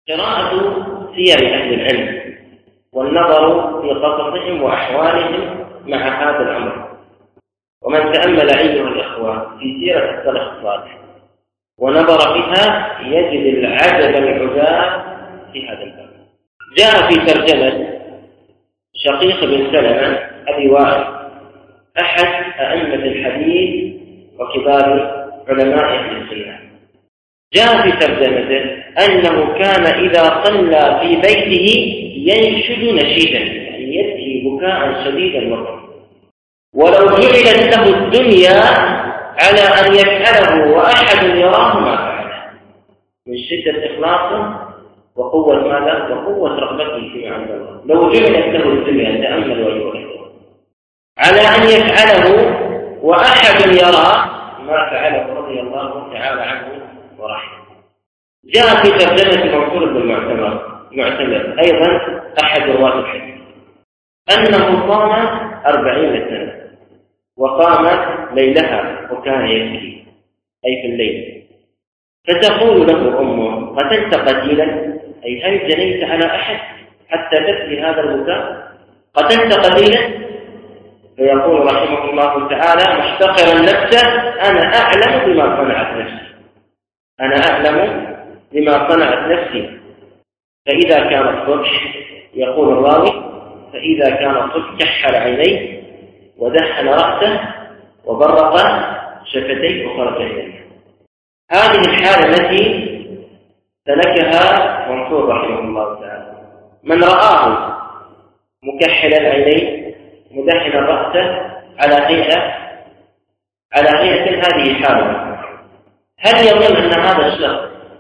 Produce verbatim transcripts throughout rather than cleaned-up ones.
قراءة سير أهل العلم والنظر في قصصهم وأحوالهم مع هذا الأمر. ومن تأمل أيها الإخوة في سيرة السلف الصالح ونظر فيها يجد العجب العجاب في هذا الباب. جاء في ترجمة شقيق بن سلمة أبي وائل أحد أئمة الحديث وكبار علماء أهل السنة، جاء في ترجمته أنه كان إذا صلى في بيته ينشد نشيدا، يعني يبكي بكاء شديدا مرة، ولو جعلت له الدنيا على أن يفعله وأحد يراه ما فعله، من شدة إخلاصه وقوة ماذا؟ وقوة رغبته فيما عند الله. لو جعلت له الدنيا، تأمل ويوحد، على أن يفعله وأحد يراه ما فعله رضي الله تعالى عنه ورحمه. جاء في ترجمة منصور بن معتمر أيضا أحد رواة الحديث أنه صام أربعين سنة وقام ليلها وكان يبكي أي في الليل، فتقول له أمه: قتلت قتيلا؟ أي هل جنيت على أحد حتى تبكي هذا البكاء؟ قتلت قتيلا؟ فيقول رحمه الله تعالى محتقرا نفسه: أنا أعلم بما صنعت نفسي، أنا أعلم بما صنعت نفسي. فإذا كان الصبح، يقول الراوي، فإذا كان الصبح كحل عينيه ودهن رأسه وبرق شفتيه وخرج إليه. هذه الحالة التي سلكها منصور رحمه الله تعالى. من رآه مكحل العينين مدهن رأسه على هيئة على هيئة هذه حالة، هل يظن أن هذا الشخص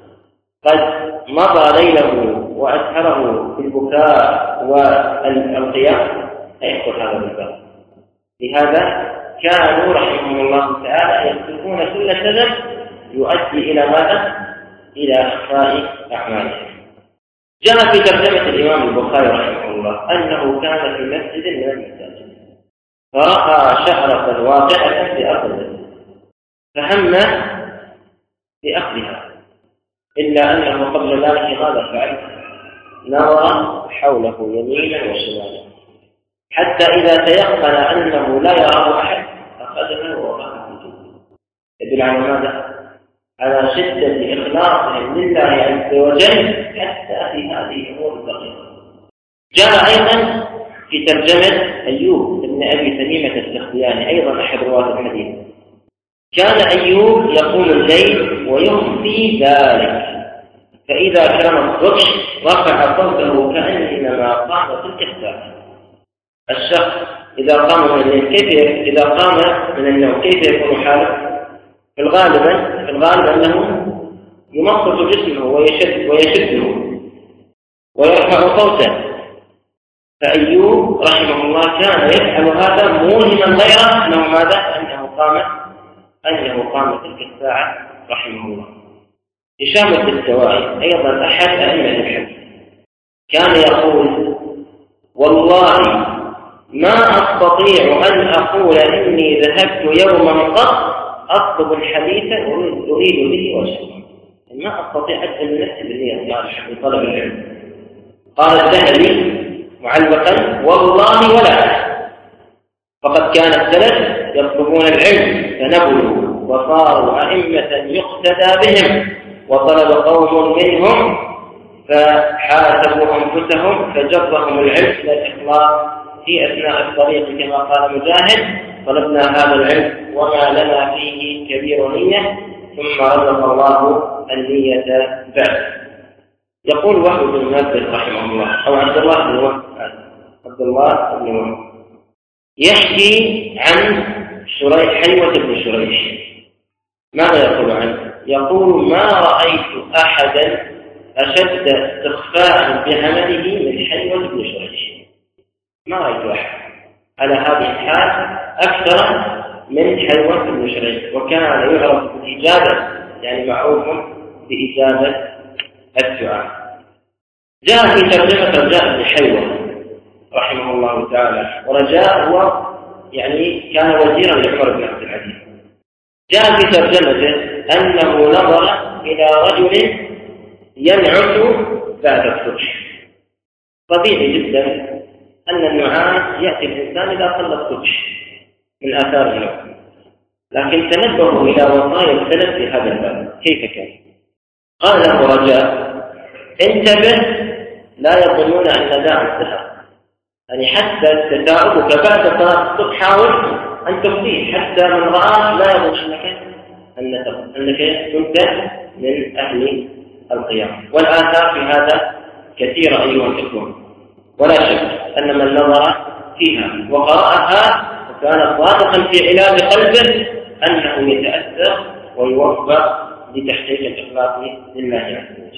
قد مضى ليله وأسهره بالبكاء والقيام؟ لا يدخل هذا الباب. لهذا كانوا رحمهم الله تعالى يتركون كل سبب يؤدي إلى ماذا؟ إلى أخفاء أعمالهم. جاء في ترجمة الإمام البخاري رحمه الله أنه كان في مسجد من المساجد فرأى شعرة واقعة في أرض المسجد فهم بأخذها، إلا أنه قبل ذلك ماذا فعل؟ نظر حوله يمينا وشمالا حتى إذا تيقن أنه لا يراه أحد أخذها ووقعها في جنبه. يدل على ماذا؟ على شدة إخلاصهم لله عز وجل حتى في هذه الأمور الدقيقة. جاء أيضا في ترجمة أيوب بن أبي تميمة السختياني أيضا أحد رواة الحديث، كان أيوب يقوم الليل ويخفي ذلك، فإذا كان الصبح رفع صوته كأنما قام تلك الساعة. الشخص إذا قام من الليل كيف إذا قام من النوم كيف يكون حاله؟ في الغالب في الغالب أنه يمطط جسمه ويشد ويشده ويرفع صوته. فأيوب رحمه الله كان يفعل هذا موهما غيره أنه ماذا؟ أنه قام أنه قام تلك الساعة رحمه الله. هشام الدستوائي أيضا أحد أئمة الحديث كان يقول: والله ما أستطيع أن أقول إني ذهبت يوما قط أطلب الحديث أريد به وجهه، ما أستطيع أدخل نفسي بالنية الصالحة لطلب العلم. قال الذهبي معلقا: والله ولا أحد، فقد كان السلف يطلبون العلم فنبلوا وصاروا أئمة يقتدى بهم، وطلب قوم منهم فحاسبوا أنفسهم فجرهم العلم إلى الإخلاص في أثناء الطريق كما قال مجاهد: طلبنا هذا العلم وما لنا فيه كبير نية ثم رزق الله النية بعد. يقول وهب بن منبه رحمه الله أو عبد الله بن وهب عبد الله بن وهب يحكي عن شريح حلوة بن شريح، ماذا يقول عنه؟ يقول: ما رأيت أحدا أشد استخفاء بعمله من حلوة بن شريح، ما رأيت أحد على هذه الحال أكثر من حلوة بن شريح، وكان يعرف بالإجابة، يعني معروف بإجابة الدعاء. جاء في ترجمة رجاء بن حلوة رحمه الله تعالى، ورجاء هو يعني كان وزيرا لعمر بن عبد العزيز. جاء في ترجمته أنه نظر إلى رجل ينعس بعد الصبح. طبيعي جدا أن النعاس يأتي الإنسان إذا صلى الصبح من آثار النوم، لكن تنبهوا إلى وصايا السلف في هذا الباب كيف كان. قال له رجاء انتبه لا يظنون أن داع السهر، يعني حتى تتعبك بعد صلاة الصبح حاول أن تبديه حتى من رآك لا يظن أنك أنك كنت من أهل القيام. والآثار في هذا كثيرة أيها الإخوة، ولا شك أن من نظر فيها وقرأها وكان صادقا في علاج قلبه أنه يتأثر ويوفق لتحقيق الإخلاص لله عز وجل.